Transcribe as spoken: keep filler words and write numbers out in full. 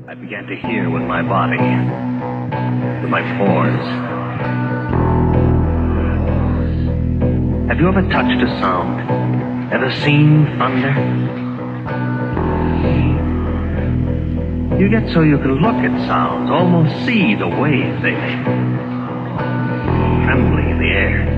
I began to hear with my body, with my pores. Have you ever touched a sound? Ever seen thunder? You get so you can look at sounds, almost see the waves they make, trembling in the air.